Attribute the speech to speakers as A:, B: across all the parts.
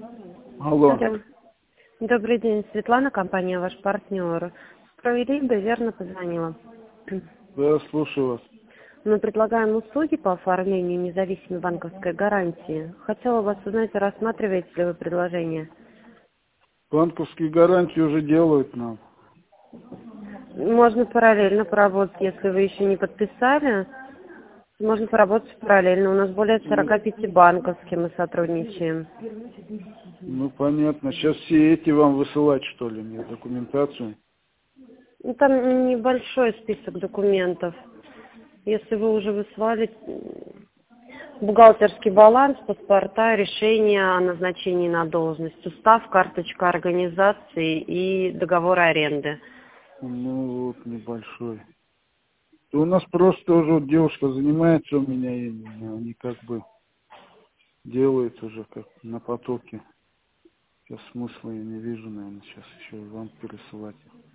A: Алло.
B: Алло. Добрый день, Светлана, компания «Ваш партнер». Справедливо, верно позвонила.
A: Да, слушаю вас.
B: Мы предлагаем услуги по оформлению независимой банковской гарантии. Хотела вас узнать, рассматриваете ли вы предложение?
A: Банковские гарантии уже делают нам.
B: Можно параллельно поработать, если вы еще не подписали. Можно поработать параллельно. У нас более 45 банков, с кем мы сотрудничаем.
A: Ну, понятно. Сейчас все эти вам высылать, что ли, мне документацию?
B: Ну, там небольшой список документов. Если вы уже высылали бухгалтерский баланс, паспорта, решение о назначении на должность, устав, карточка организации и договор аренды.
A: Ну, вот, небольшой. У нас просто уже вот девушка занимается у меня, и они как бы делают уже как на потоке. Сейчас смысла я не вижу, наверное, сейчас еще и вам пересылать.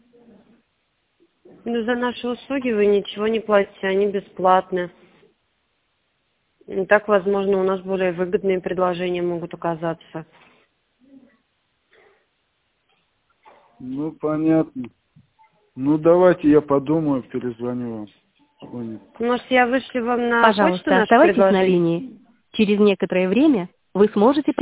B: Ну, за наши услуги вы ничего не платите, они бесплатны. И так, возможно, у нас более выгодные предложения могут оказаться.
A: Ну, понятно. Ну, давайте я подумаю, перезвоню вам. Понял.
B: Может, я вышлю вам на почту
C: Пожалуйста,
B: наше
C: оставайтесь на
B: предложение?
C: линии. Через некоторое время вы сможете